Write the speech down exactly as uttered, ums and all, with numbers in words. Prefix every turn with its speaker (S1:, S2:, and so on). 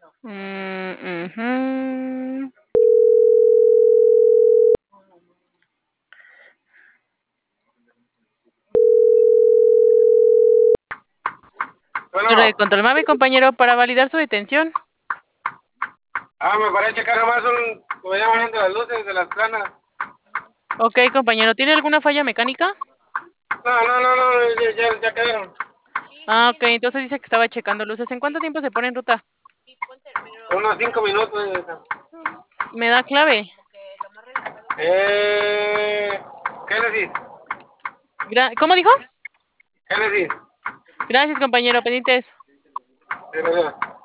S1: Mm, ujú. Torre de
S2: Bueno,
S1: control Mave, compañero, para validar su detención.
S2: ah, me parece checar nomás un, como ya bajando las luces de las planas.
S1: Ok, compañero, ¿tiene alguna falla mecánica?
S2: No, no, no, no, ya, ya, ya quedaron.
S1: Ah, ok, entonces dice que estaba checando luces. ¿En cuánto tiempo se pone en ruta?
S2: Unos cinco minutos. señorita.
S1: ¿Me da clave?
S2: Eh, Génesis,
S1: Gra- ¿Cómo dijo?
S2: Génesis.
S1: Gracias, compañero, pendientes.
S2: De verdad.